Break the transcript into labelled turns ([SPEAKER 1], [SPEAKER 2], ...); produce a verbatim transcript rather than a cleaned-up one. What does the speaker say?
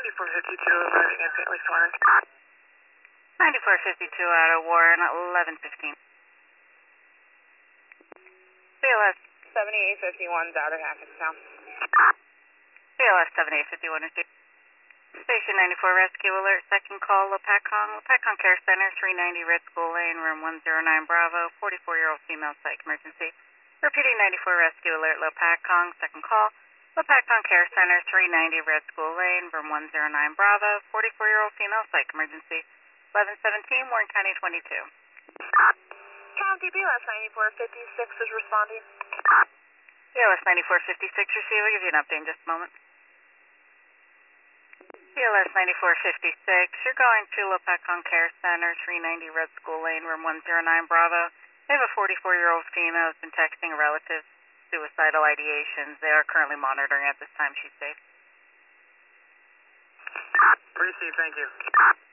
[SPEAKER 1] ninety-four fifty-two arriving at Saint Louis Warren.
[SPEAKER 2] ninety-four fifty-two out of Warren, eleven fifteen. B L S
[SPEAKER 1] seventy-eight fifty-one's out of Hackettstown.
[SPEAKER 2] B L S seventy-eight fifty-one is due. Station ninety-four rescue alert, second call, Lopatcong, Lopatcong Care Center, three ninety Red School Lane, room one oh nine Bravo, forty-four-year-old female psych emergency. Repeating ninety-four rescue alert, Lopatcong, second call, Lopatcong Care Center, three ninety Red School Lane, room one oh nine Bravo, forty-four-year-old female psych emergency. eleven seventeen, Warren County twenty-two.
[SPEAKER 1] County B L S ninety-four fifty-six is responding.
[SPEAKER 2] B L S ninety-four fifty-six, receive. I'll give you an update in just a moment. B L S ninety-four fifty-six, you're going to Lopatcong Care Center, three ninety Red School Lane, room one oh nine Bravo. They have a forty-four-year-old female who's been texting a relative, suicidal ideations. They are currently monitoring at this time. She's safe.
[SPEAKER 1] Receive, thank you.